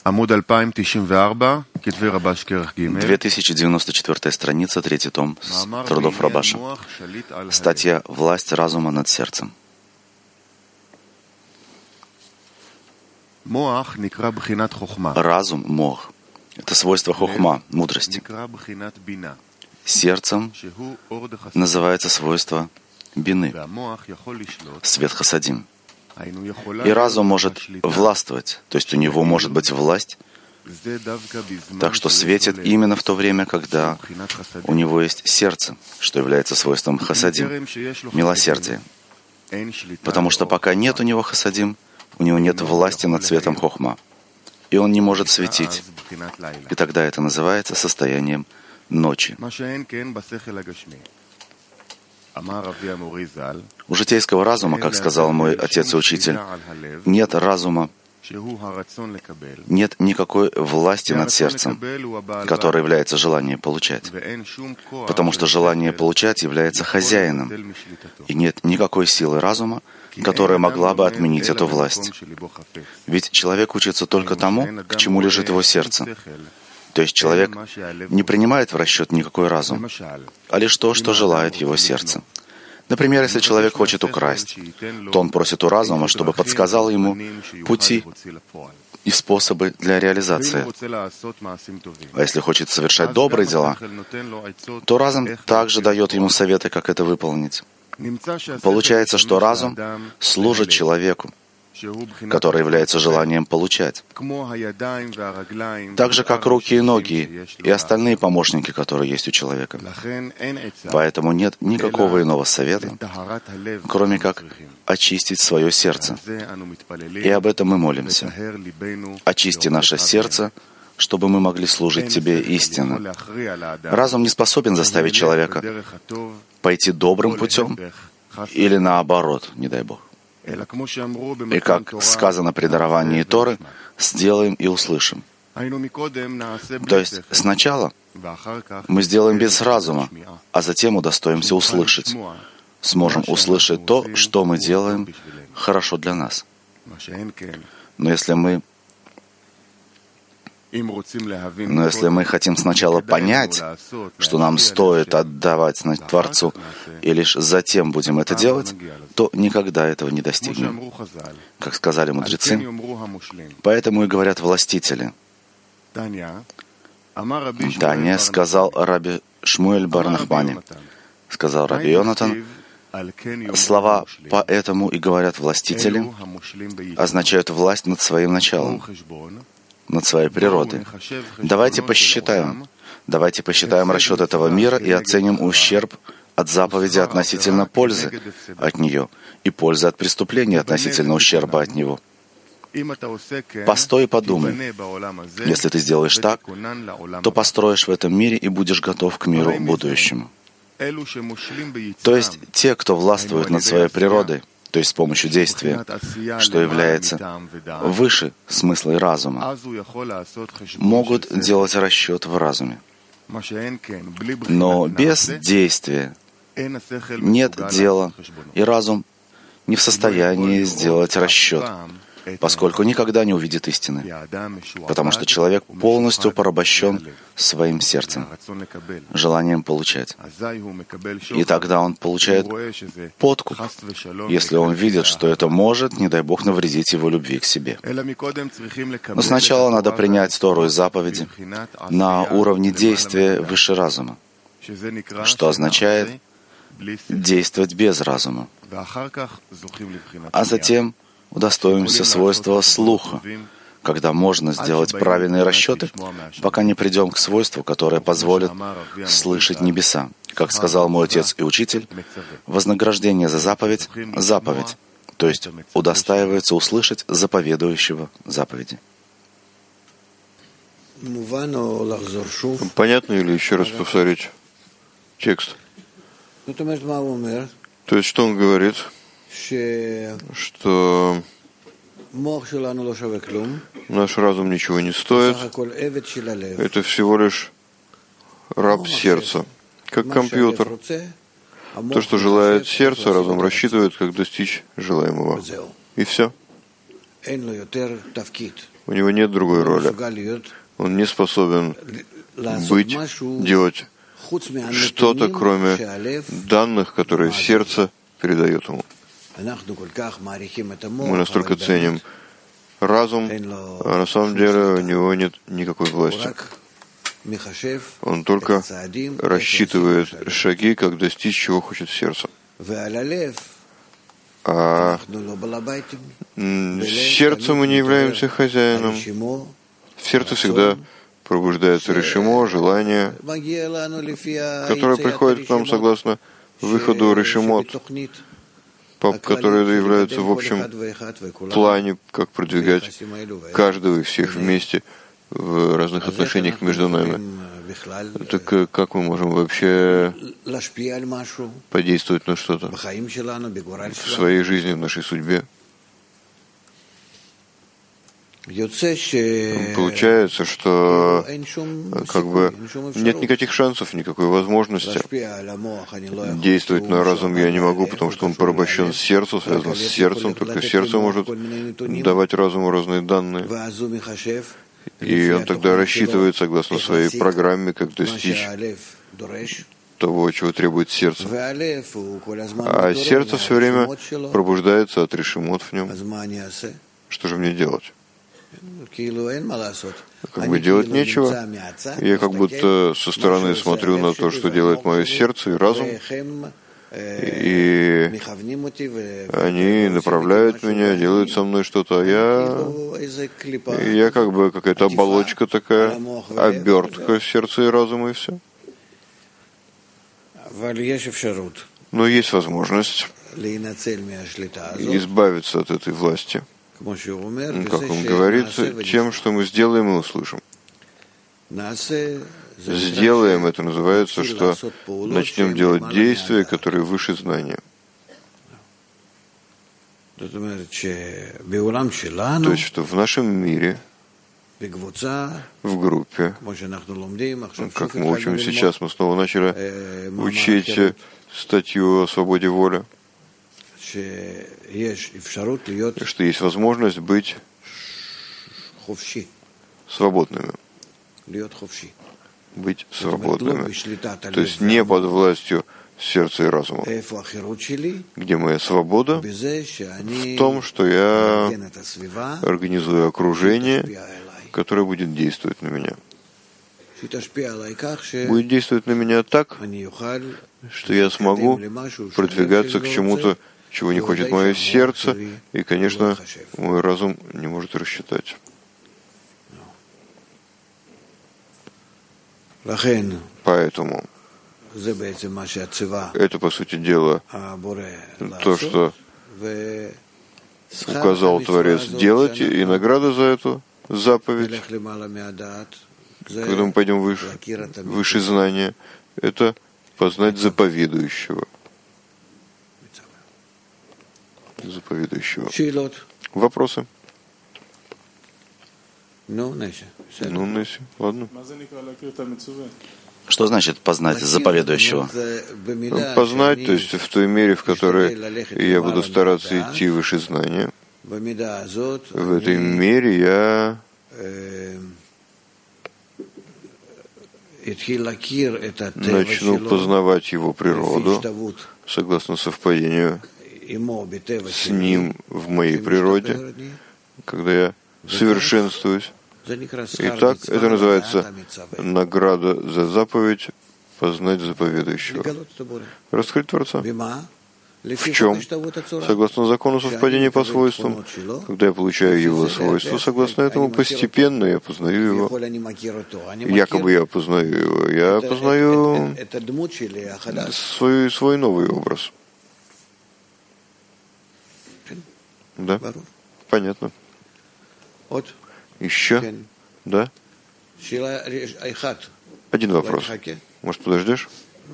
2094 страница, 3 том трудов Рабаша. Статья «Власть разума над сердцем». Разум, мох, это свойство хохма, мудрости. Сердцем называется свойство бины, свет хасадим. И разум может властвовать, то есть у него может быть власть, так что светит именно в то время, когда у него есть сердце, что является свойством хасадим, милосердия. Потому что пока нет у него хасадим, у него нет власти над светом хохма, и он не может светить. И тогда это называется состоянием ночи. У житейского разума, как сказал мой отец и учитель, нет разума, нет никакой власти над сердцем, которое является желанием получать. Потому что желание получать является хозяином, и нет никакой силы разума, которая могла бы отменить эту власть. Ведь человек учится только тому, к чему лежит его сердце. То есть человек не принимает в расчет никакой разум, а лишь то, что желает его сердце. Например, если человек хочет украсть, то он просит у разума, чтобы подсказал ему пути и способы для реализации. А если хочет совершать добрые дела, то разум также дает ему советы, как это выполнить. Получается, что разум служит человеку, который является желанием получать. Так же, как руки и ноги и остальные помощники, которые есть у человека. Поэтому нет никакого иного совета, кроме как очистить свое сердце. И об этом мы молимся. Очисти наше сердце, чтобы мы могли служить Тебе истинно. Разум не способен заставить человека пойти добрым путем или наоборот, не дай Бог. И как сказано при даровании Торы, сделаем и услышим. То есть сначала мы сделаем без разума, а затем удостоимся услышать. Сможем услышать то, что мы делаем, хорошо для нас. Но если мы хотим сначала понять, что нам стоит отдавать Творцу, и лишь затем будем это делать, то никогда этого не достигнем. Как сказали мудрецы, поэтому и говорят властители. Таня сказал Раби Шмуэль бар Нахмани, сказал Раби Йонатан, слова «поэтому и говорят властители» означают власть над своим началом, над своей природой. Давайте посчитаем расчет этого мира и оценим ущерб от заповеди относительно пользы от нее и пользы от преступления относительно ущерба от него. Постой и подумай. Если ты сделаешь так, то построишь в этом мире и будешь готов к миру будущему. То есть те, кто властвует над своей природой, то есть с помощью действия, что является выше смысла и разума, могут делать расчет в разуме. Но без действия нет дела, и разум не в состоянии сделать расчет, поскольку никогда не увидит истины, потому что человек полностью порабощен своим сердцем, желанием получать. И тогда он получает подкуп, если он видит, что это может, не дай Бог, навредить его любви к себе. Но сначала надо принять Тору и заповеди на уровне действия выше разума, что означает действовать без разума, а затем удостоимся свойства слуха, когда можно сделать правильные расчеты, пока не придем к свойству, которое позволит слышать небеса. Как сказал мой отец и учитель, вознаграждение за заповедь — заповедь, то есть удостаивается услышать заповедующего заповеди. Понятно или еще раз повторить текст? То есть что он говорит? Что наш разум ничего не стоит. Это всего лишь раб сердца, как компьютер. То, что желает сердце, разум рассчитывает, как достичь желаемого. И все. У него нет другой роли. Он не способен делать что-то, кроме данных, которые сердце передает ему. Мы настолько ценим разум, а на самом деле у него нет никакой власти. Он только рассчитывает шаги, как достичь, чего хочет сердце. А сердцем мы не являемся хозяином. В сердце всегда пробуждается решимо, желание, которое приходит к нам согласно выходу решимот, которые являются в общем плане, как продвигать каждого и всех вместе в разных отношениях между нами. Так как мы можем вообще подействовать на что-то в своей жизни, в нашей судьбе? Получается, что как бы нет никаких шансов, никакой возможности действовать на разум я не могу, потому что он порабощен сердцем, связан с сердцем, только сердце может давать разуму разные данные. И он тогда рассчитывает согласно своей программе, как достичь того, чего требует сердце. А сердце все время пробуждается от решимот в нем. Что же мне делать? Как бы делать нечего. Я как будто со стороны смотрю на то, что делает мое сердце и разум, и они направляют меня, делают со мной что-то, а я как бы какая-то оболочка такая, обертка сердца и разума, и все. Но есть возможность избавиться от этой власти. Как он говорит, тем, что мы сделаем и услышим. Сделаем, это называется, что начнем делать действия, которые выше знания. То есть, что в нашем мире, в группе, как мы учим сейчас, мы снова начали учить статью о свободе воли, что есть возможность быть свободными. Быть свободными. То есть не под властью сердца и разума. Где моя свобода? В том, что я организую окружение, которое будет действовать на меня. Будет действовать на меня так, что я смогу продвигаться к чему-то, чего не хочет мое сердце, и, конечно, мой разум не может рассчитать. Поэтому это, по сути дела, то, что указал Творец делать, и награда за эту заповедь, когда мы пойдем выше знания, это познать заповедующего. Вопросы? Несси, ладно. Что значит познать заповедующего? Познать, то есть в той мере, в которой я буду стараться идти выше знания, в этой мере я начну познавать его природу, согласно совпадению с ним в моей природе, когда я совершенствуюсь. Итак, это называется награда за заповедь познать заповедующего. Раскрыть Творца. В чем? Согласно закону совпадения по свойствам. Когда я получаю его свойства, согласно этому постепенно я познаю его. Якобы я познаю его. Я познаю свой новый образ. Да? Понятно. Еще? Да? Один вопрос. Может, подождешь?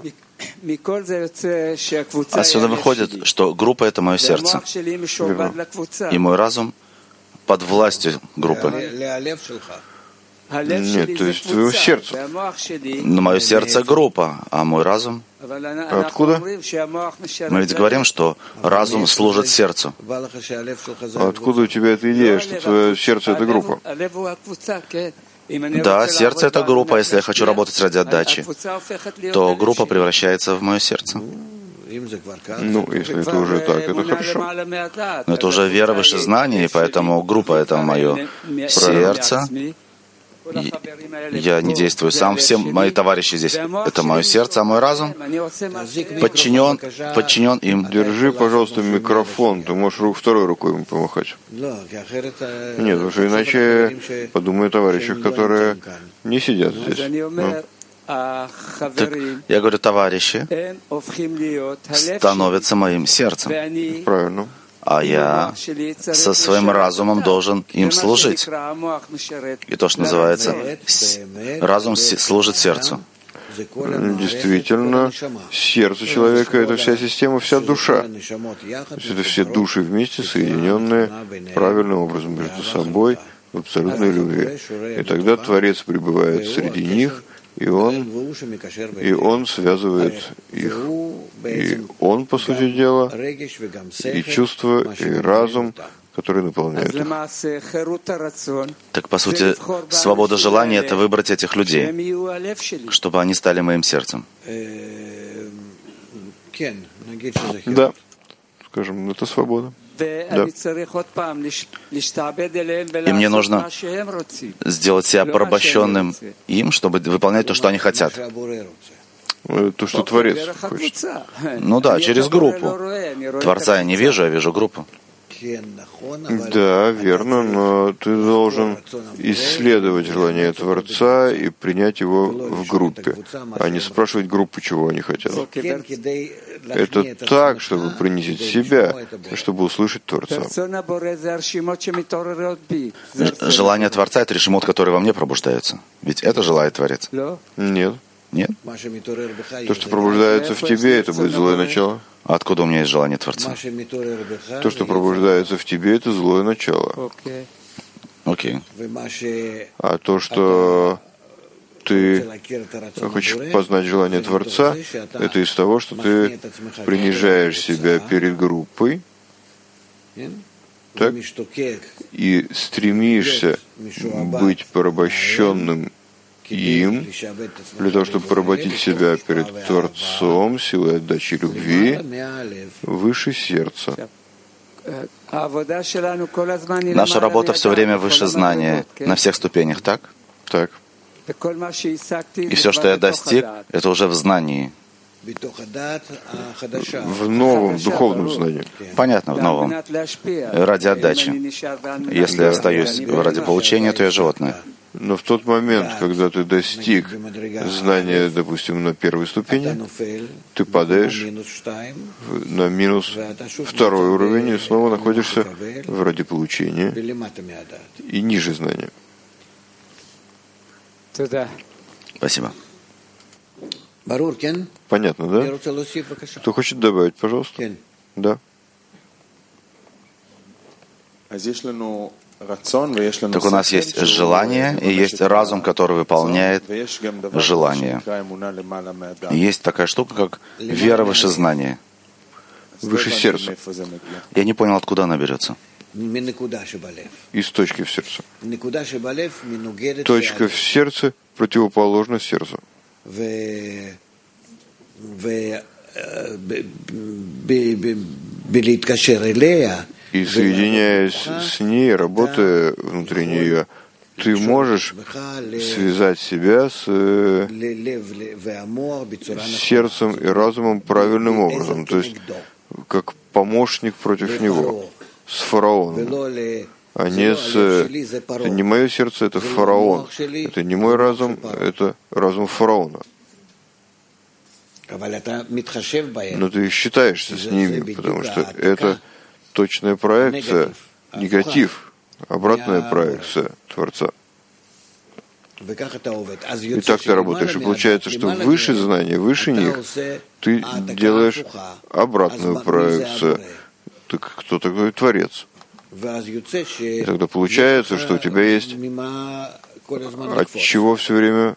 Отсюда выходит, что группа — это мое сердце, и мой разум под властью группы. Нет, то есть твоего сердца. Но мое сердце — группа, а мой разум? Откуда? Мы ведь говорим, что разум служит сердцу. Откуда у тебя эта идея, что твое сердце — это группа? Да, сердце — это группа. Если я хочу работать ради отдачи, то группа превращается в мое сердце. Ну, если это уже так, это хорошо. Но это уже вера выше знаний, и поэтому группа — это мое сердце. Я не действую сам. Все мои товарищи здесь — это мое сердце, а мой разум подчинен им. Держи, пожалуйста, микрофон. Ты можешь второй рукой ему помахать. Нет, потому что иначе подумаю о товарищах, которые не сидят здесь. Так, я говорю, товарищи становятся моим сердцем. Правильно. А я со своим разумом должен им служить. И то, что называется, разум служит сердцу. Действительно, сердце человека — это вся система, вся душа. То есть это все души вместе, соединенные правильным образом между собой в абсолютной любви. И тогда Творец пребывает среди них, и он связывает их. И он, по сути дела, и чувство, и разум, который наполняет их. Так, по сути, свобода желания — это выбрать этих людей, чтобы они стали моим сердцем. Да, скажем, это свобода. Да. И мне нужно сделать себя порабощенным им, чтобы выполнять то, что они хотят. То, что Творец хочет. Ну да, через группу. Творца я не вижу, я вижу группу. Да, верно, но ты должен исследовать желание Творца и принять его в группе, а не спрашивать группу, чего они хотят. Это так, чтобы принизить себя, чтобы услышать Творца. Желание Творца — это решимот, который во мне пробуждается. Ведь это желает Творец. Нет. Нет? То, что пробуждается в тебе, это будет злое начало. А откуда у меня есть желание Творца? То, что пробуждается в тебе, это злое начало. Окей. А то, что ты хочешь познать желание Творца, это из того, что ты принижаешь себя перед группой, так, и стремишься быть порабощенным им, для того, чтобы поработить себя перед Творцом, силой отдачи любви, выше сердца. Наша работа все время выше знания, на всех ступенях, так? Так. И все, что я достиг, это уже в знании. В новом духовном знании. Понятно, в новом. Ради отдачи. Если я остаюсь ради получения, то я животное. Но в тот момент, когда ты достиг знания, допустим, на первой ступени, ты падаешь на минус второй уровень и снова находишься в ради получения и ниже знания. Спасибо. Понятно, да? Кто хочет добавить, пожалуйста? Да. Так у нас есть желание и есть разум, который выполняет желание. И есть такая штука, как вера выше знания. Выше сердца. Я не понял, откуда она берется. Из точки в сердце. Точка в сердце противоположна сердцу. И соединяясь с ней, работая внутри нее, ты можешь связать себя с сердцем и разумом правильным образом, то есть как помощник против него, с фараоном, а не с... Это не мое сердце, это фараон. Это не мой разум, это разум фараона. Но ты считаешься с ними, потому что это точная проекция, негатив, обратная проекция Творца. И так ты работаешь. И получается, что выше знания, выше них, ты делаешь обратную проекцию. Ты кто такой Творец? И тогда получается, что у тебя есть от чего все время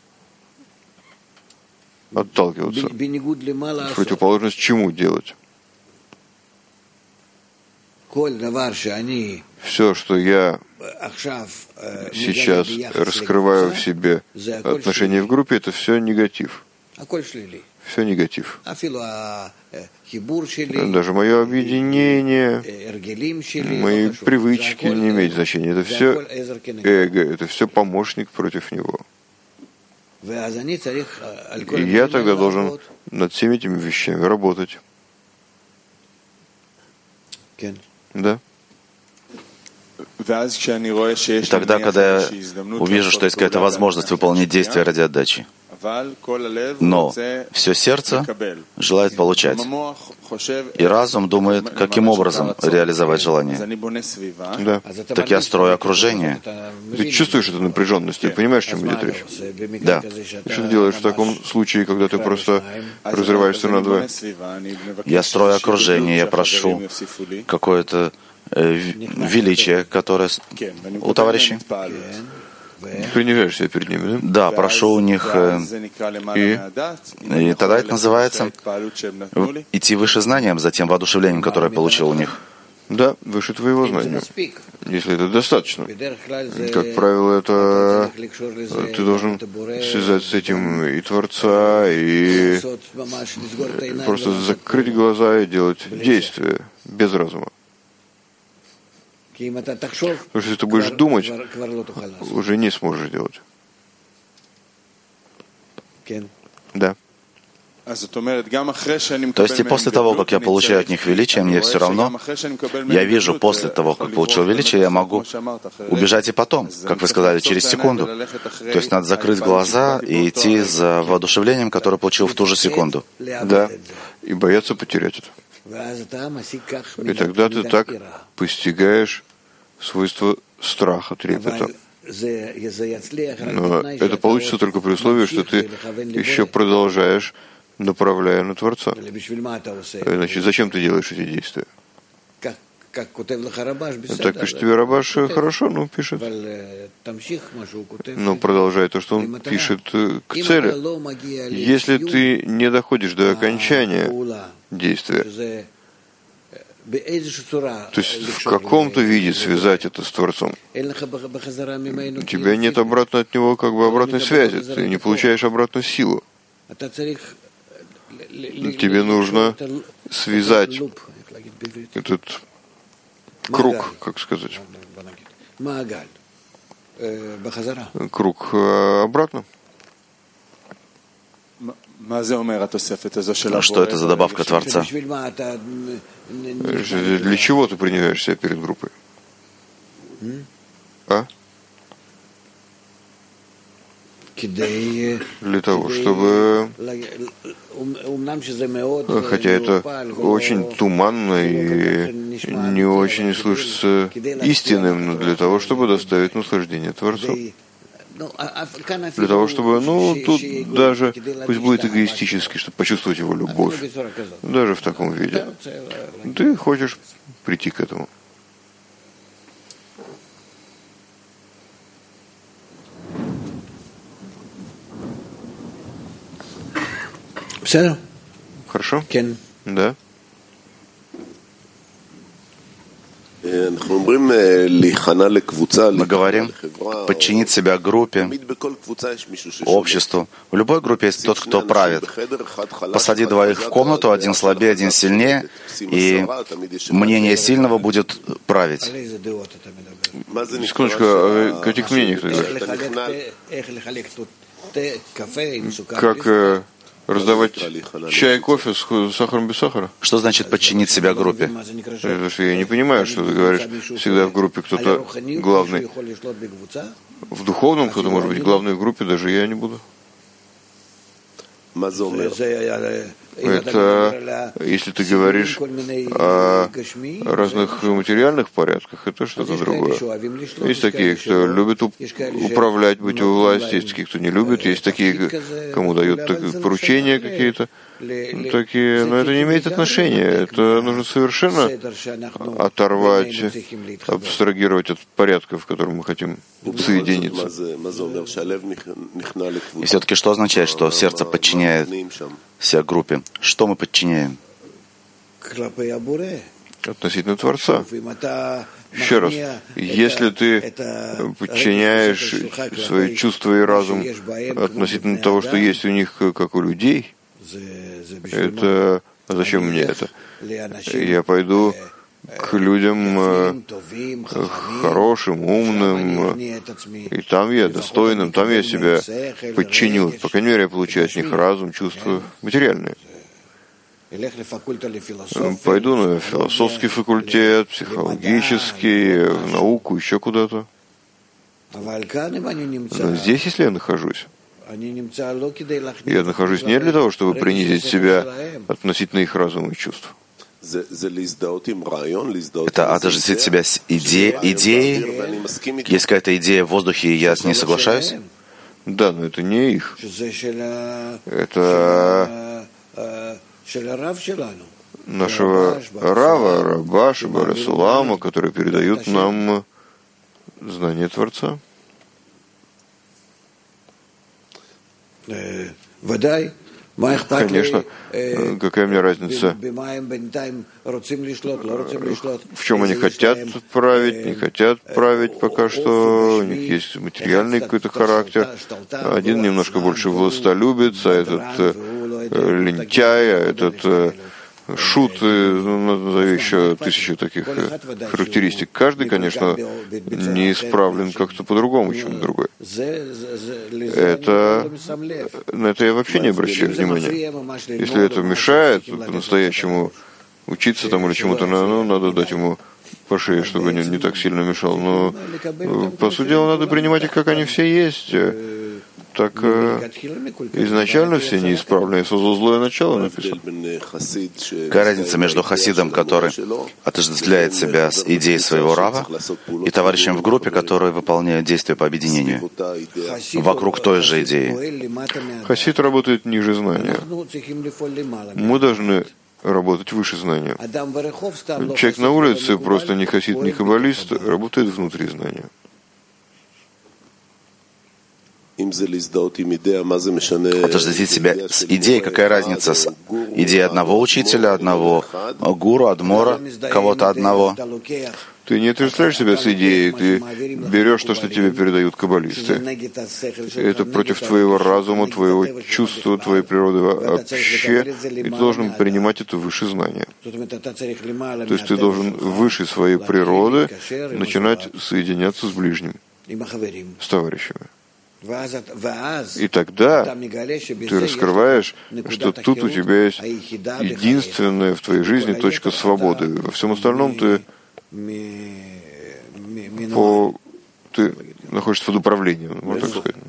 отталкиваться? В противоположность чему делать? Все, что я сейчас раскрываю в себе отношения в группе, это все негатив. Все негатив. Даже мое объединение, мои привычки не имеют значения. Это все эго, это все помощник против него. И я тогда должен над всеми этими вещами работать. Да. И тогда, когда я увижу, что есть какая-то возможность выполнить действие ради отдачи, но все сердце желает получать, и разум думает, каким образом реализовать желание. Да. Так я строю окружение. Ты чувствуешь эту напряженность, ты понимаешь, о чем идет речь? Да. Что ты делаешь в таком случае, когда ты просто разрываешься на два? Я строю окружение, я прошу какое-то величие, которое у товарищей. Принижаешь себя перед ними, да? Да, прошу у них, и тогда это называется идти выше знанием, за тем воодушевлением, которое я получил у них. Да, выше твоего знания, если это достаточно. Как правило, это ты должен связать с этим и Творца, и просто закрыть глаза и делать действия без разума. Потому что если ты будешь думать, уже не сможешь делать. Да. То есть и после того, как я получаю от них величие, мне все равно, я вижу после того, как получил величие, я могу убежать и потом, как вы сказали, через секунду. То есть надо закрыть глаза и идти за воодушевлением, которое получил в ту же секунду. Да, и бояться потерять это. И тогда ты так постигаешь свойство страха, трепета. Но это получится только при условии, что ты еще продолжаешь, направляя на Творца. Значит, зачем ты делаешь эти действия? Так пишет тебе Рабаш, хорошо, пишет. Но продолжай то, что он пишет к цели. Если ты не доходишь до окончания действия, то есть в каком-то виде связать это с Творцом, у тебя нет обратно от него обратной связи, ты не получаешь обратную силу. Тебе нужно связать этот круг, как сказать, круг обратно. Что это за добавка Творца? Для чего ты принижаешь себя перед группой? А? Для того, чтобы... Хотя это очень туманно и не очень слышится истинным, но для того, чтобы доставить наслаждение Творцу. Для того, чтобы, тут даже, пусть будет эгоистически, чтобы почувствовать его любовь, даже в таком виде. Ты хочешь прийти к этому. Хорошо? Да. Мы говорим подчинить себя группе, обществу. В любой группе есть тот, кто правит. Посади двоих в комнату, один слабее, один сильнее, и мнение сильного будет править. Секундочку, о каких мнениях ты говоришь? Как раздавать чай и кофе с сахаром без сахара? Что значит подчинить себя группе? Потому что я не понимаю, что ты говоришь. Всегда в группе кто-то главный. В духовном кто-то может быть главный в группе, даже я не буду. Это, если ты говоришь о разных материальных порядках, это что-то другое. Есть такие, кто любит управлять, быть у власти, есть такие, кто не любит, есть такие, кому дают поручения какие-то. но это не имеет отношения. Это нужно совершенно оторвать, абстрагировать от порядка, в котором мы хотим соединиться. И все-таки что означает, что сердце подчиняется группе? Что мы подчиняем? Относительно Творца. Еще раз, если ты подчиняешь свои чувства и разум относительно того, что есть у них, как у людей, это... А зачем мне это? Я пойду к людям хорошим, умным, и там я достойным, там я себя подчиню. По крайней мере, я получаю от них разум, чувства материальные. Пойду на философский факультет, психологический, в науку, еще куда-то. Но здесь, если я нахожусь, я нахожусь не для того, чтобы принизить себя относительно их разума и чувств. Это отождествить себя с идеей? Есть какая-то идея в воздухе, и я с ней соглашаюсь? Да, но это не их. Это нашего Рава, Раба, Шабара Сулама, которые передают нам знание Творца. Конечно, какая мне разница, в чем они хотят править, не хотят править пока что, у них есть материальный какой-то характер, один немножко больше властолюбец, а этот лентяй, а этот шут, назови еще 1000 таких характеристик. Каждый, конечно, не исправлен как-то по-другому, чем другой. На это я вообще не обращаю внимания. Если это мешает по-настоящему учиться там или чему-то, надо дать ему по шее, чтобы не так сильно мешал. Но, по сути дела, надо принимать их, как они все есть. Так изначально все неисправны. Я создал злое начало, написано. Какая разница между хасидом, который отождествляет себя с идеей своего рава, и товарищем в группе, который выполняет действия по объединению вокруг той же идеи? Хасид работает ниже знания. Мы должны работать выше знания. Человек на улице, просто не хасид, не каббалист, работает внутри знания. Отождествить себя с идеей, какая разница с идеей одного учителя, одного гуру, адмора, кого-то одного? Ты не отождествляешь себя с идеей, ты берешь то, что тебе передают каббалисты. Это против твоего разума, твоего чувства, твоей природы вообще, и ты должен принимать это выше знания. То есть ты должен выше своей природы начинать соединяться с ближним, с товарищами. И тогда ты раскрываешь, что тут у тебя есть единственная в твоей жизни точка свободы. Во всем остальном ты находишься под управлением, можно так сказать.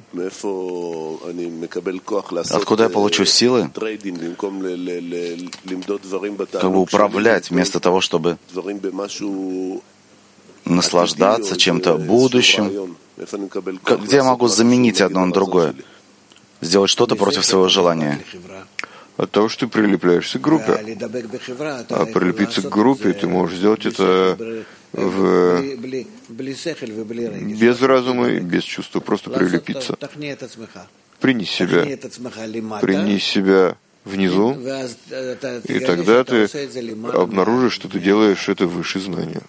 Откуда я получу силы? Как бы управлять вместо того, чтобы наслаждаться чем-то будущим. Где я могу заменить одно на другое? Сделать что-то против своего желания? От того, что ты прилепляешься к группе. А прилепиться к группе ты можешь сделать это без разума и без чувства, просто прилепиться. Принись себя внизу, и тогда ты обнаружишь, что ты делаешь это выше знания.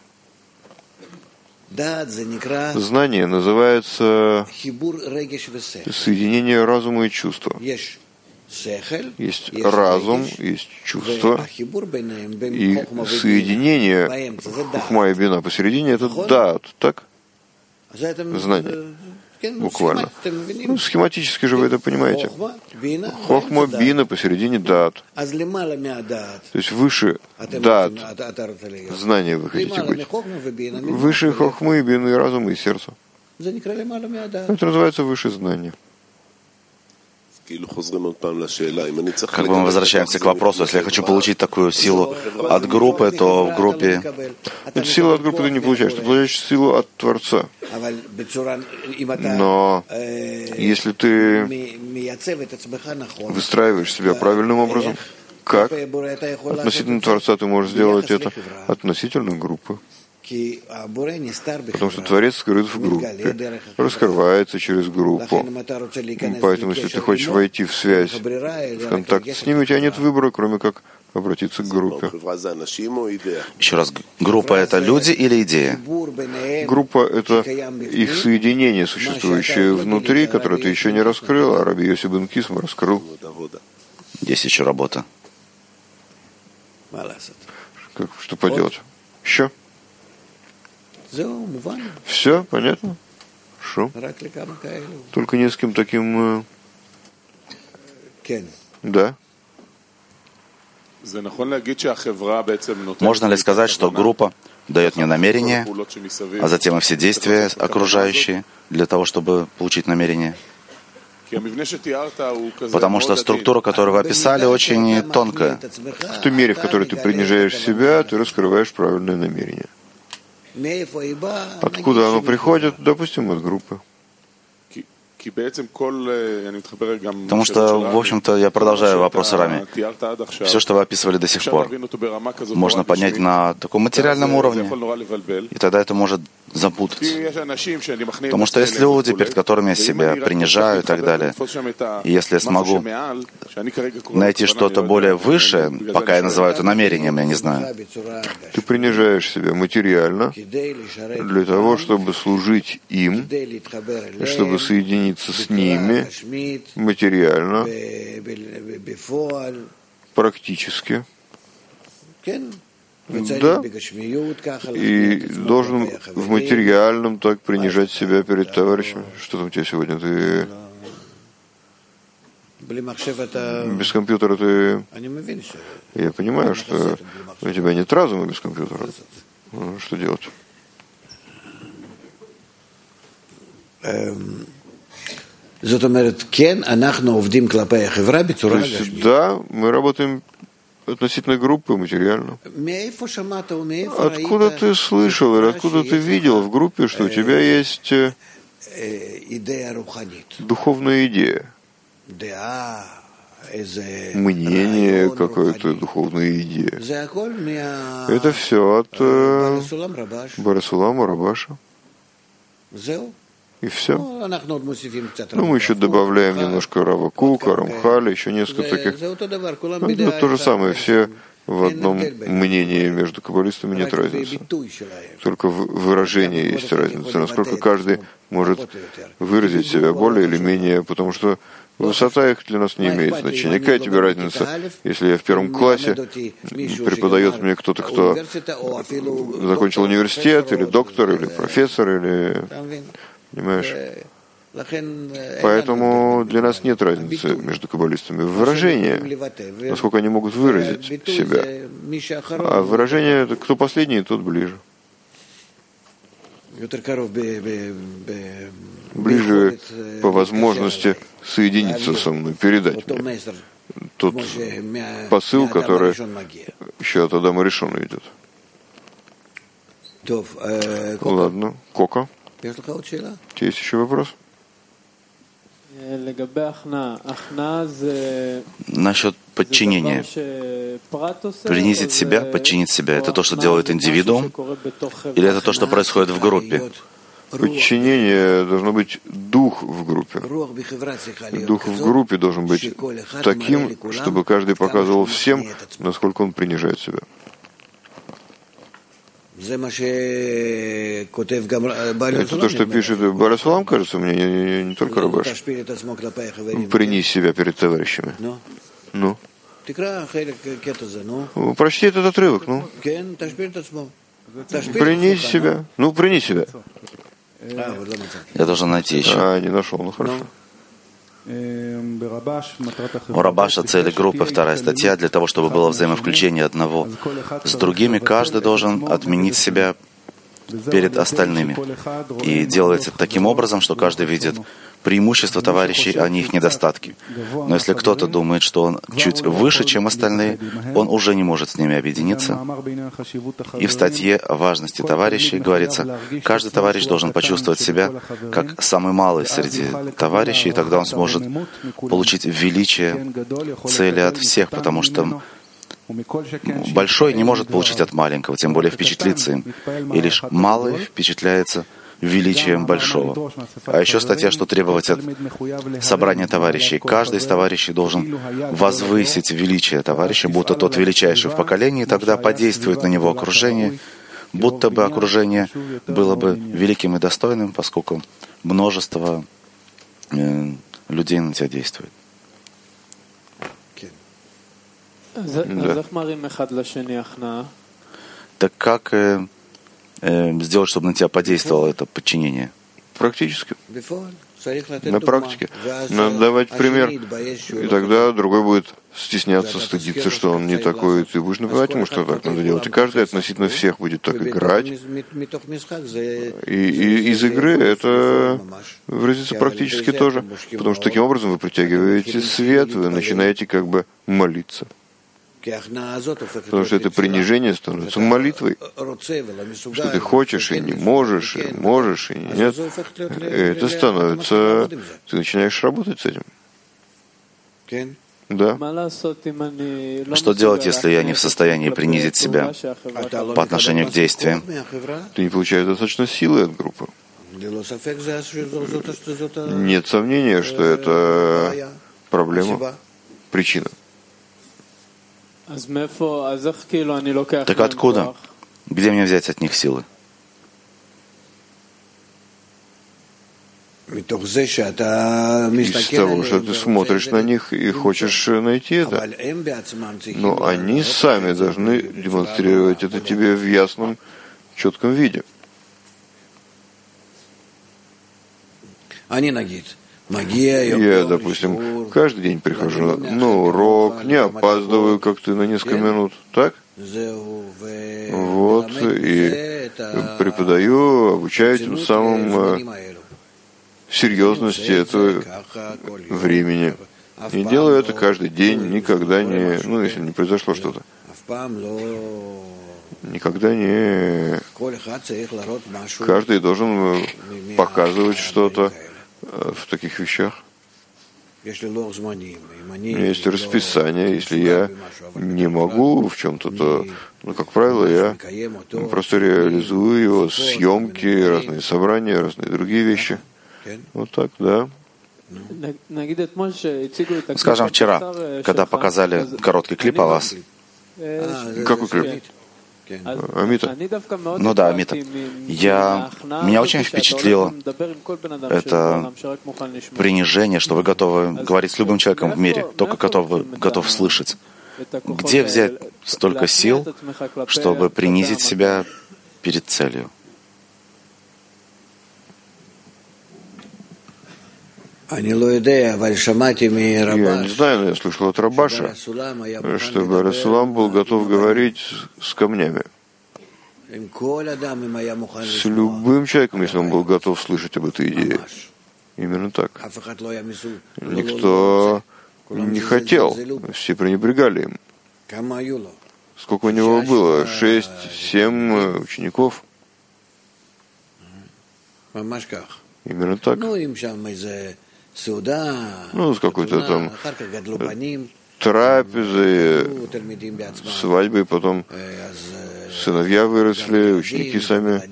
Знание называется соединение разума и чувства. Есть разум, есть чувство, и соединение хухма и бина посередине — это дат, так? Знание, буквально. Схематически же вы это понимаете. Хохма, бина, посередине дат. То есть выше дат, знание вы хотите быть. Выше хохмы, бины, разума и сердца. Это называется выше знания. Как бы мы возвращаемся к вопросу, если я хочу получить такую силу от группы, то в группе... Эту силу от группы ты не получаешь, ты получаешь силу от Творца. Но если ты выстраиваешь себя правильным образом, как относительно Творца ты можешь сделать это? Относительно группы. Потому что Творец скрыт в группе, раскрывается через группу. Поэтому, если ты хочешь войти в связь, в контакт с ними, у тебя нет выбора, кроме как обратиться к группе. Еще раз, группа — это люди или идея? Группа — это их соединение, существующее внутри, которое ты еще не раскрыл, а Раби Йоси бен Кисма раскрыл. Есть еще работа. Что поделать? Еще? Все, понятно? Хорошо. Только не с кем таким... Да. Можно ли сказать, что группа дает мне намерение, а затем и все действия окружающие для того, чтобы получить намерение? Потому что структура, которую вы описали, очень тонкая. В той мере, в которой ты принижаешь себя, ты раскрываешь правильное намерение. Откуда оно приходит? Допустим, от группы. Потому что, в общем-то, я продолжаю вопрос Рами. Все, что вы описывали до сих пор, можно поднять на таком материальном уровне, и тогда это может запутать. Потому что есть люди, перед которыми я себя принижаю и так далее. И если я смогу найти что-то более высшее, пока я называю это намерением, я не знаю. Ты принижаешь себя материально для того, чтобы служить им, чтобы соединиться с ними материально, практически. Да, и должен в материальном так принижать себя перед товарищем. Что там у тебя сегодня? Ты без компьютера ты... Я понимаю, что у тебя нет разума без компьютера. Что делать? То есть, да, мы работаем относительно группы материально. Откуда ты слышал или откуда ты видел в группе, что у тебя есть духовная идея? Мнение, какая-то духовная идея. Это все от Барасулама Рабаша. И все. Ну, мы еще добавляем немножко Рава Кука, Рамхаля, еще несколько таких. Это то же самое. Все в одном мнении между каббалистами нет разницы. Только в выражении есть разница. Насколько каждый может выразить себя более или менее, потому что высота их для нас не имеет значения. Какая тебе разница, если я в первом классе, преподает мне кто-то, кто закончил университет, или доктор, или профессор, или... Понимаешь? Поэтому для нас нет разницы между каббалистами в выражении, насколько они могут выразить себя. А выражение, кто последний, тот ближе. Ближе по возможности соединиться со мной, передать мне тот посыл, который еще от Адама Ришона идет. Ладно, Кока. У тебя есть еще вопрос? Насчет подчинения. Принизить себя, подчинить себя — это то, что делает индивидуум, или это то, что происходит в группе? Подчинение должно быть дух в группе. Дух в группе должен быть таким, чтобы каждый показывал всем, насколько он принижает себя. Это то, что пишет Барасулам, кажется мне, не только Рабаш. Принись себя перед товарищами. Ну? Прочти этот отрывок, ну. Принись себя. Ну, принись себя. Я должен найти еще. Не нашел, ну хорошо. У Рабаша цели группы, 2 статья, для того, чтобы было взаимовключение одного с другими, каждый должен отменить себя перед остальными. И делается таким образом, что каждый видит преимущества товарищей, а не их недостатки. Но если кто-то думает, что он чуть выше, чем остальные, он уже не может с ними объединиться. И в статье о важности товарищей говорится, каждый товарищ должен почувствовать себя как самый малый среди товарищей, и тогда он сможет получить величие цели от всех, потому что большой не может получить от маленького, тем более впечатлиться им. И лишь малый впечатляется величием большого. А еще статья, что требовать от собрания товарищей. Каждый из товарищей должен возвысить величие товарища, будто тот величайший в поколении, и тогда подействует на него окружение, будто бы окружение было бы великим и достойным, поскольку множество людей на тебя действует. Да. Так как сделать, чтобы на тебя подействовало это подчинение? Практически. На практике. Надо давать пример. И тогда другой будет стесняться, стыдиться, что он не такой, и ты будешь напоминать ему, что так надо делать. И каждый относительно всех будет так играть. И из игры это выразится практически тоже. Потому что таким образом вы притягиваете свет, вы начинаете как бы молиться. Потому что это принижение становится молитвой. Что ты хочешь и не можешь, и можешь, и нет. Это становится... Ты начинаешь работать с этим. Да. Что делать, если я не в состоянии принизить себя по отношению к действиям? Ты не получаешь достаточно силы от группы. Нет сомнения, что это проблема, причина. Так откуда? Где мне взять от них силы? Из того, что ты смотришь на них и хочешь найти это. Но они сами должны демонстрировать это тебе в ясном, четком виде. Я, допустим, каждый день прихожу на урок, не опаздываю, как ты, на несколько минут, так? Вот, и преподаю, обучаю тем самым серьезности этого времени. И делаю это каждый день, никогда не, если не произошло что-то. Никогда не... Каждый должен показывать что-то в таких вещах. Есть расписание. Если я не могу в чем-то, то, как правило, я просто реализую его, съемки, разные собрания, разные другие вещи. Вот так, да. Скажем, вчера, когда показали короткий клип о вас. Какой клип? Амита? Ну да, Амита. Меня очень впечатлило это принижение, что вы готовы говорить с любым человеком в мире, только готов слышать. Где взять столько сил, чтобы принизить себя перед целью? Я не знаю, но я слышал от Рабаша, что Барасулам был готов говорить с камнями. С любым человеком, если он был готов слышать об этой идее. Именно так. Никто не хотел, все пренебрегали им. Сколько у него было? 6-7 учеников? Именно так. С какой-то там трапезой, свадьбой, потом сыновья выросли, ученики сами.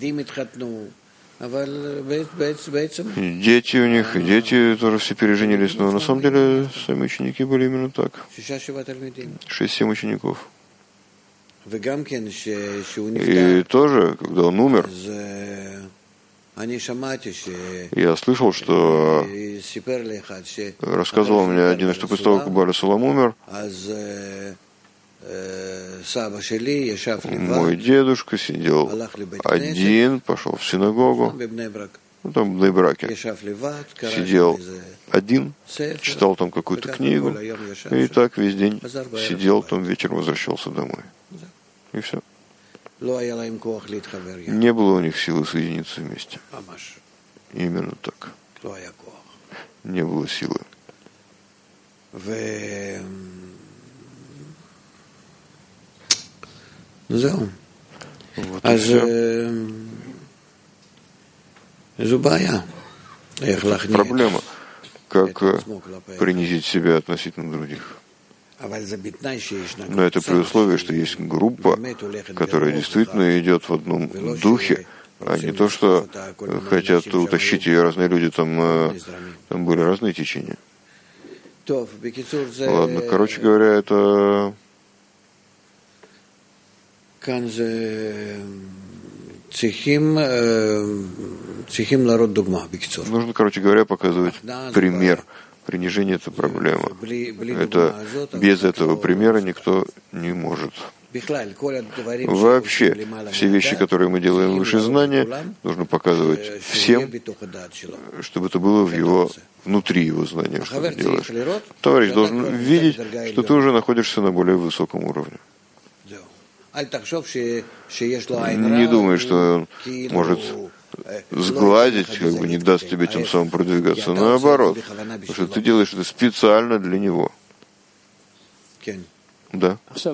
Дети у них, и дети тоже все переженились, но на самом деле сами ученики были именно так. 6-7 учеников. И тоже, когда он умер, я слышал, что рассказывал мне один, что после того, как Барасулам умер, мой дедушка сидел один, пошел в синагогу, там в Бней-Браке, сидел один, читал там какую-то книгу, и так весь день сидел, там вечером возвращался домой. И все. Не было у них силы соединиться вместе. Именно так. Не было силы. Вот и все. Проблема, как принизить себя относительно других. Но это при условии, что есть группа, которая действительно идет в одном духе, а не то, что хотят утащить ее разные люди, там были разные течения. Ладно, короче говоря, это... Нужно, короче говоря, показывать пример. Принижение — это проблема. Это без этого примера никто не может. Вообще, все вещи, которые мы делаем выше знания, нужно показывать всем, чтобы это было внутри его знания, что ты делаешь. Товарищ должен видеть, что ты уже находишься на более высоком уровне. Не думай, что он может сгладить, как бы не даст тебе тем самым продвигаться. Наоборот, потому что ты делаешь это специально для него. Да.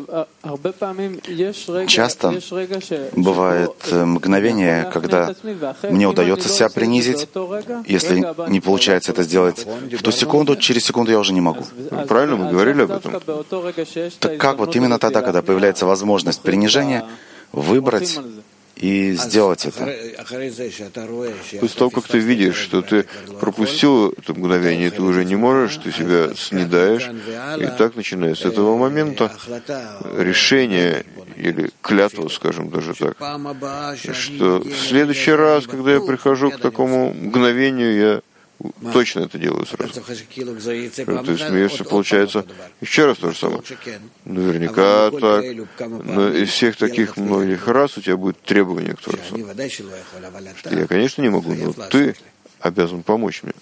Часто бывает мгновение, когда мне удается себя принизить. Если не получается это сделать в ту секунду, через секунду я уже не могу. Правильно, мы говорили об этом. Так как вот именно тогда, когда появляется возможность принижения, выбрать и сделать это. После того, как ты видишь, что ты пропустил это мгновение, ты уже не можешь, ты себя снедаешь, и так, начиная с этого момента, решение или клятва, скажем даже так, что в следующий раз, когда я прихожу к такому мгновению, я точно это делаю сразу. Ты смеешься, получается, еще раз то же самое. Наверняка так. Но из всех таких многих раз у тебя будет требование к Творцу. Что я, конечно, не могу, но ты обязан помочь мне.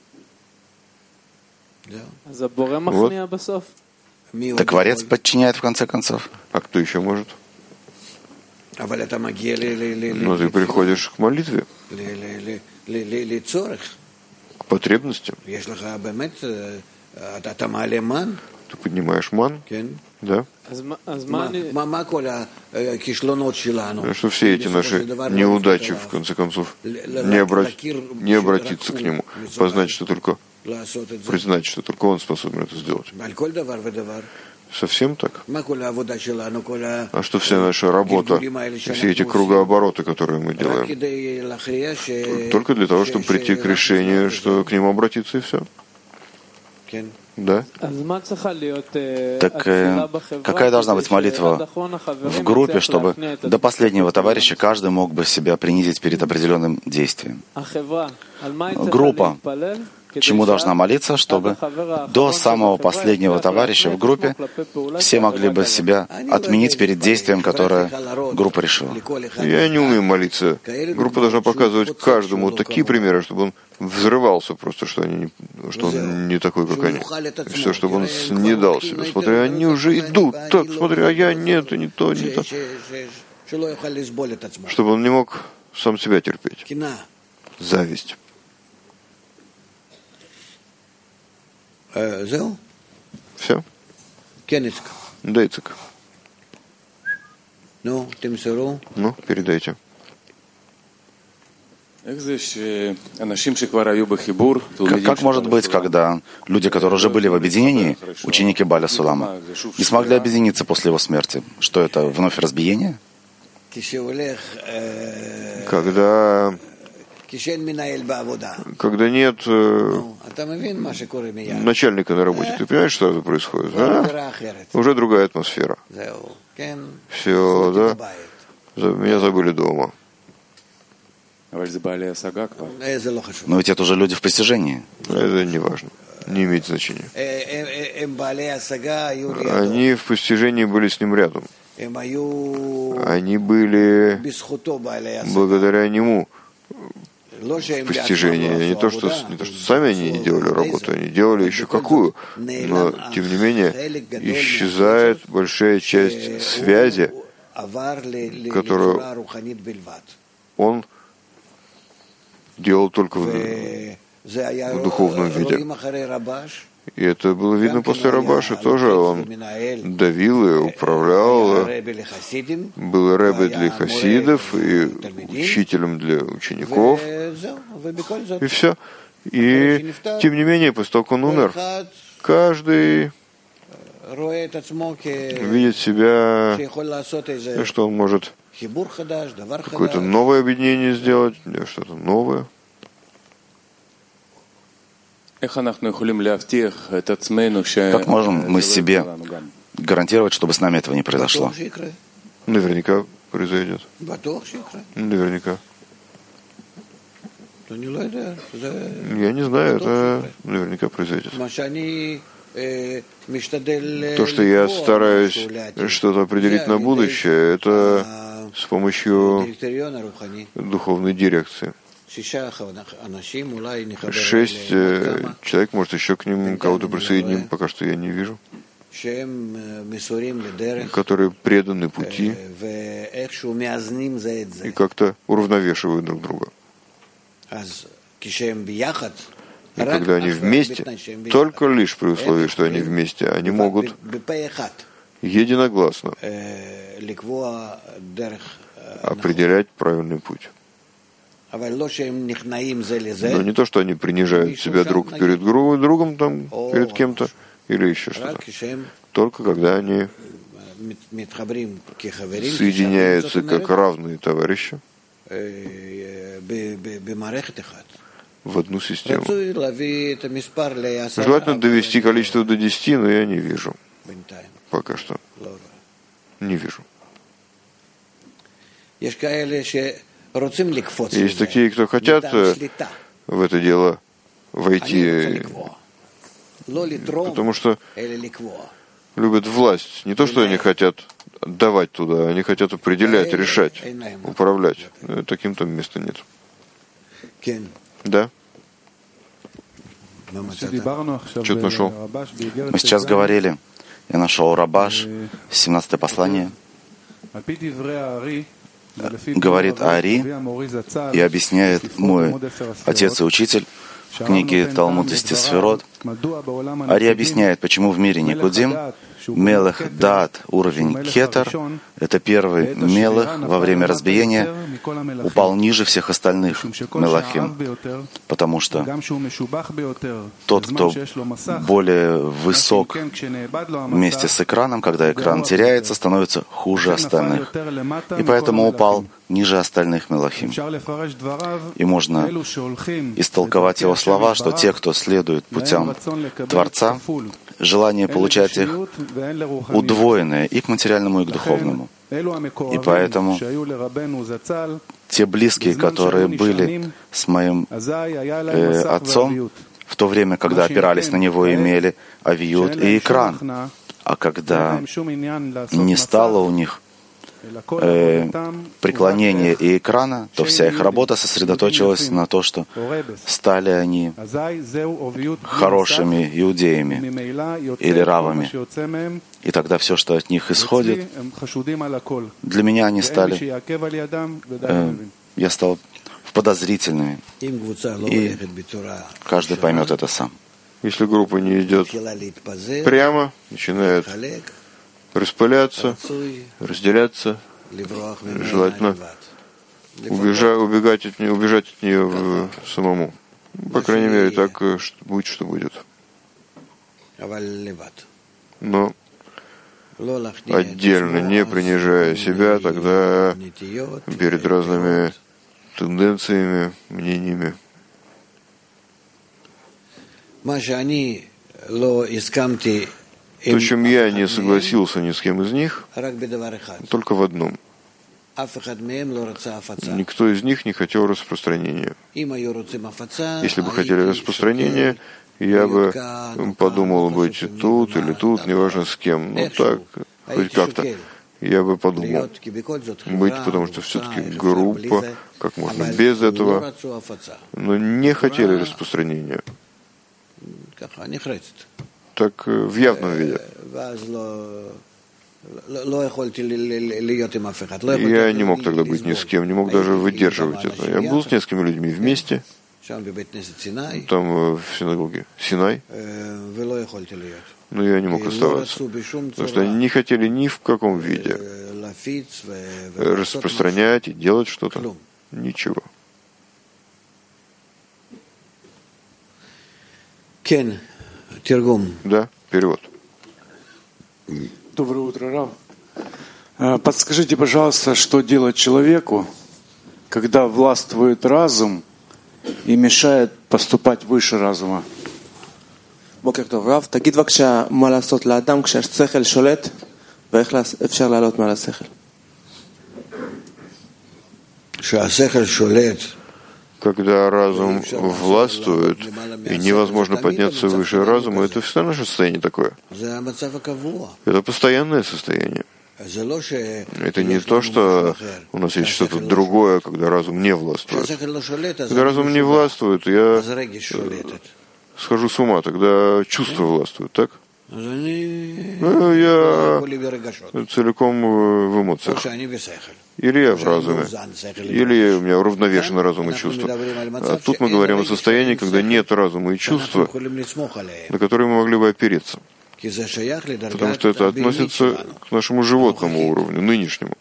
Вот. Так Творец подчиняет в конце концов. А кто еще может? Но ты приходишь к молитве. Потребностям. Ты поднимаешь ман, да? Что все эти наши неудачи, в конце концов, не обратиться к нему, познать, что только, признать, что только он способен это сделать. Совсем так? А что вся наша работа, все эти кругообороты, которые мы делаем, только для того, чтобы прийти к решению, что к нему обратиться и все? Да? Так какая должна быть молитва в группе, чтобы до последнего товарища каждый мог бы себя принизить перед определенным действием? Группа чему должна молиться, чтобы до самого последнего товарища в группе все могли бы себя отменить перед действием, которое группа решила? Я не умею молиться. Группа должна показывать каждому такие примеры, чтобы он взрывался просто, что он не такой, как они. И все, чтобы он не дал себе. Смотри, они уже идут. Так, смотри, а я нет, и не то, не то. Чтобы он не мог сам себя терпеть. Зависть. Все? Дейцик. Ну, передайте. Как может быть, когда люди, которые уже были в объединении, ученики Баля Сулама, не смогли объединиться после его смерти? Что это, вновь разбиение? Когда нет начальника на работе, ты понимаешь, что это происходит? А? Уже другая атмосфера. Все, да? Меня забыли дома. Но ведь это уже люди в постижении. Это не важно. Не имеет значения. Они в постижении были с ним рядом. Они были благодаря нему в постижении. Не то, что сами они не делали работу, они делали еще какую. Но, тем не менее, исчезает большая часть связи которую он делал только в духовном виде. И это было видно после Рабаша тоже. Он давил и управлял, был ребе для хасидов и учителем для учеников. И все. И тем не менее, после того, как он умер, каждый видит себя, что он может какое-то новое объединение сделать, что-то новое. Как можем мы себе гарантировать, чтобы с нами этого не произошло? Наверняка произойдет. Наверняка. Я не знаю, это наверняка произойдет. То, что я стараюсь что-то определить на будущее, это с помощью духовной дирекции. 6 человек, может, еще к ним кого-то присоединим, пока что я не вижу, которые преданы пути и как-то уравновешивают друг друга. И когда они вместе, только лишь при условии, что они вместе, они могут единогласно определять правильный путь. Но не то, что они принижают себя друг перед другом, там, перед кем-то, или еще что-то. Только когда они соединяются как равные товарищи в одну систему. Желательно довести количество до 10, но я не вижу. Пока что. Не вижу. Есть такие, кто хотят в это дело войти, потому что любят власть. Не то, что они хотят давать туда, они хотят определять, решать, управлять. Таким там места нет. Да? Что ты нашел? Мы сейчас говорили, я нашел Рабаш, 17 послание. Говорит Ари и объясняет мой отец и учитель в книге Талмуд Истисферот. Ари объясняет, почему в мире Никудим Мелех Даат, уровень Кетер, это первый Мелех во время разбиения, упал ниже всех остальных Мелахим, потому что тот, кто более высок вместе с экраном, когда экран теряется, становится хуже остальных. И поэтому упал ниже остальных Мелахим. И можно истолковать его слова, что те, кто следует путям Творца, желание получать их удвоенное и к материальному, и к духовному. И поэтому те близкие, которые были с моим отцом, в то время, когда опирались на него, имели авиют и экран. А когда не стало у них преклонения и экрана, то вся их работа сосредоточилась на то, что стали они хорошими иудеями или равами. И тогда все, что от них исходит, для меня они стали, я стал подозрительными. И каждый поймет это сам. Если группа не идет прямо, начинает распыляться, разделяться, желательно убежать от нее самому. По крайней мере, так будет, что будет. Но отдельно, не принижая себя, тогда перед разными тенденциями, мнениями. То, чем я не согласился ни с кем из них, только в одном. Никто из них не хотел распространения. Если бы хотели распространения, я бы подумал быть тут или тут, неважно с кем, но так, хоть как-то, я бы подумал быть, потому что все-таки группа, как можно без этого, но не хотели распространения. Так в явном виде. Я не мог тогда быть ни с кем, не мог даже выдерживать это. Я был с несколькими людьми вместе, там в синагоге Синай, но я не мог оставаться, потому что они не хотели ни в каком виде распространять и делать что-то. Ничего. Да, перевод. Доброе утро, Рав. Подскажите, пожалуйста, что делать человеку, когда властвует разум и мешает поступать выше разума? בוקר טוב, רב. תגיד בבקשה מה לעשות לאדם כשהשכל שולט ואיך אפשר לעלות מעל השכל. שהשכל שולט, когда разум властвует, и невозможно подняться выше разума, это всегда наше состояние такое. Это постоянное состояние. Это не то, что у нас есть что-то другое, когда разум не властвует. Когда разум не властвует, я схожу с ума, тогда чувства властвуют, так? Я целиком в эмоциях. Или я в разуме, или у меня уравновешенный разум и чувства. А тут мы говорим о состоянии, когда нет разума и чувства, на которые мы могли бы опереться. Потому что это относится к нашему животному уровню, нынешнему.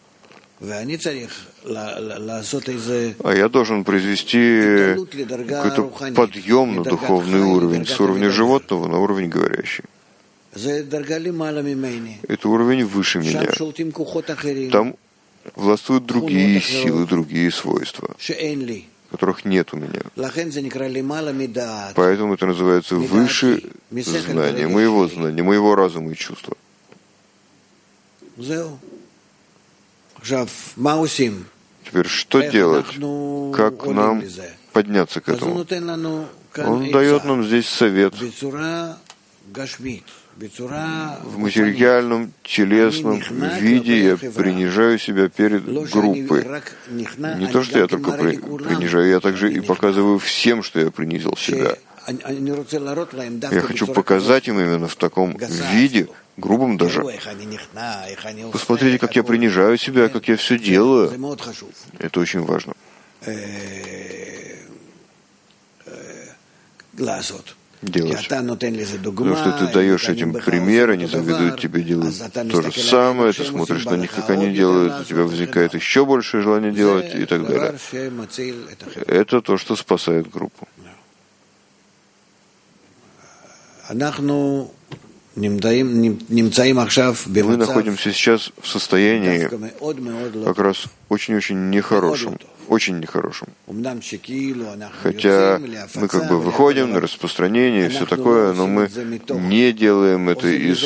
А я должен произвести какой-то подъем на духовный уровень, с уровня животного на уровень говорящий. Это уровень выше меня. Там властвуют другие силы, другие свойства, которых нет у меня. Поэтому это называется выше знания, моего разума и чувства. Теперь что делать? Как нам подняться к этому? Он дает нам здесь совет в материальном, телесном виде. Я принижаю себя перед группой. Не то, что я только принижаю, я также и показываю всем, что я принизил себя. Я хочу показать им именно в таком виде, грубом даже. Посмотрите, как я принижаю себя, как я все делаю. Это очень важно. Делать. Потому что ты даешь этим пример, они завидуют тебе, делают то же самое, ты смотришь на них, как они делают, у тебя возникает еще большее желание делать и так далее. Это то, что спасает группу. Мы находимся сейчас в состоянии как раз очень-очень нехорошем. Очень нехорошим. Хотя мы как бы выходим на распространение и все такое, но мы не делаем это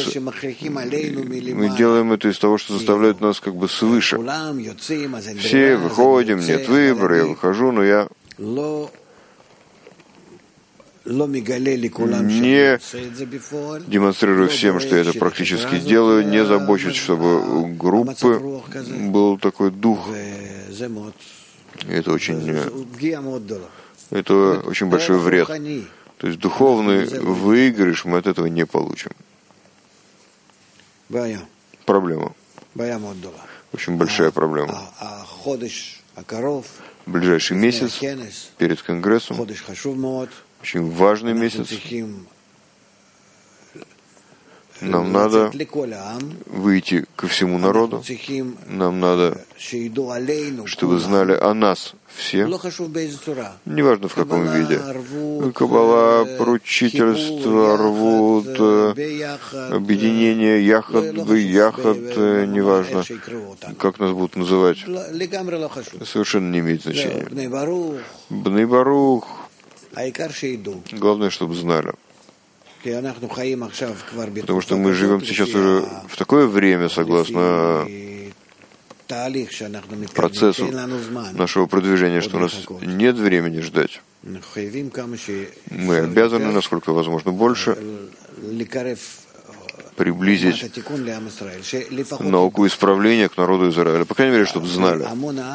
мы делаем это из того, что заставляет нас как бы свыше. Все выходим, нет выбора, я выхожу, но я не демонстрирую всем, что я это практически делаю, не забочусь, чтобы у группы был такой дух. Это очень большой вред. То есть духовный выигрыш мы от этого не получим. Проблема. Очень большая проблема. Ближайший месяц перед Конгрессом, очень важный месяц. Нам надо выйти ко всему народу. Нам надо, чтобы знали о нас все, неважно в каком виде. Каббала, поручительство, рвут, объединение, яхад, неважно, как нас будут называть. Совершенно не имеет значения. Бней Барух. Главное, чтобы знали. Потому что мы живем сейчас уже в такое время, согласно процессу нашего продвижения, что у нас нет времени ждать. Мы обязаны, насколько возможно больше, приблизить науку исправления к народу Израиля. По крайней мере, чтобы знали.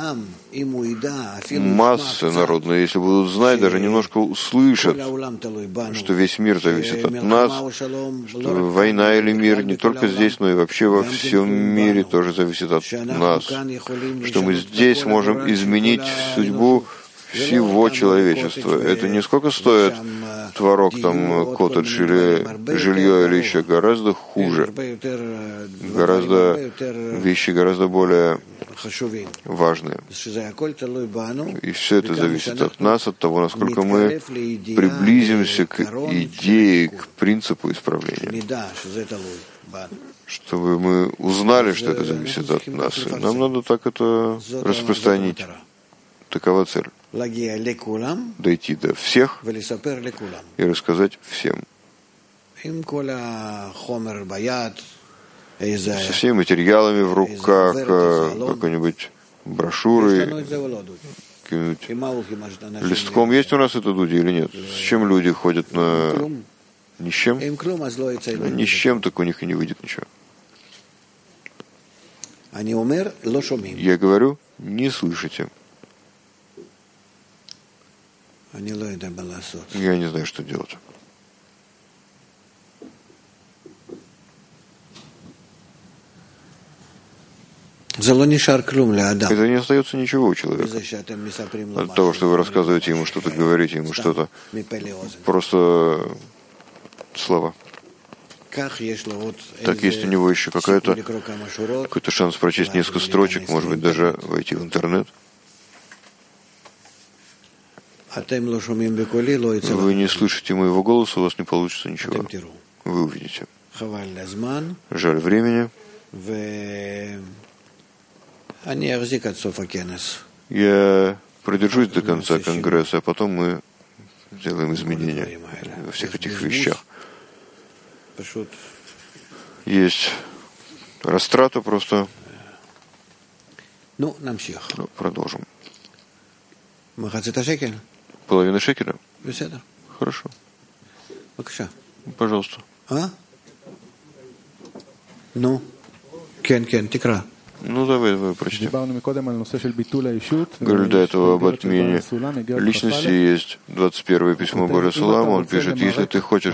Массы народные, если будут знать, даже немножко услышат, что весь мир зависит от нас, что война или мир не только здесь, но и вообще во всем мире тоже зависит от нас, что мы здесь можем изменить судьбу всего человечества. Это не сколько стоит творог, там, коттедж или жилье, или еще гораздо хуже. Вещи гораздо более важные. И все это зависит от нас, от того, насколько мы приблизимся к идее, к принципу исправления. Чтобы мы узнали, что это зависит от нас. И нам надо так это распространить. Такова цель. Дойти до всех и рассказать всем. Со всеми материалами в руках, какой-нибудь брошюрой, листком. Есть у нас это дуди или нет? С чем люди ходят на... Ни с чем? Ни с чем, так у них и не выйдет ничего. Я говорю, не слышите. Я не знаю, что делать. Это не остается ничего у человека. От того, что вы рассказываете ему что-то, говорите ему что-то. Просто слова. Так есть у него еще какой-то шанс прочесть несколько строчек, может быть, даже войти в интернет. Вы не слышите моего голоса, у вас не получится ничего. Вы увидите. Жаль времени. Я продержусь до конца Конгресса, а потом мы сделаем изменения во всех этих вещах. Есть растрата просто. Продолжим. Половина шекеля? Хорошо. Пожалуйста. Ну, давай прочти. Говорили до этого об отмене личности. Есть 21 письмо Боре Салама. Он пишет, если ты хочешь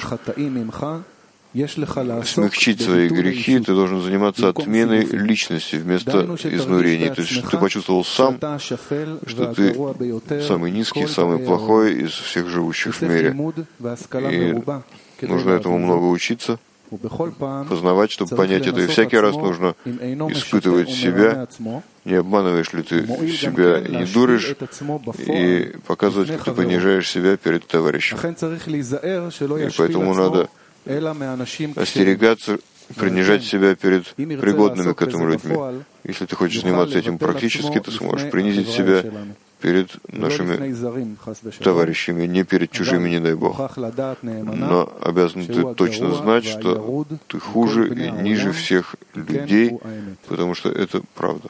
смягчить свои грехи, ты должен заниматься отменой личности вместо изнурения. То есть, что ты почувствовал сам, что ты самый низкий, самый плохой из всех живущих в мире. И нужно этому много учиться, познавать, чтобы понять это. И всякий раз нужно испытывать себя, не обманываешь ли ты себя, не дуришь, и показывать, как ты понижаешь себя перед товарищем. И поэтому надо остерегаться, принижать себя перед пригодными к этому людьми. Если ты хочешь заниматься этим практически, ты сможешь принизить себя перед нашими товарищами, не перед чужими, не дай Бог. Но обязан ты точно знать, что ты хуже и ниже всех людей, потому что это правда.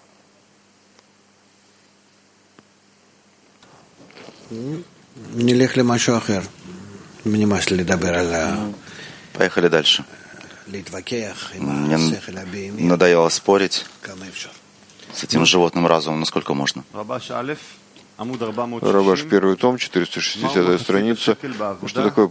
Поехали дальше. Мне надоело спорить с этим животным разумом, насколько можно. Рабаш, 1 том, 460 страница. Что такое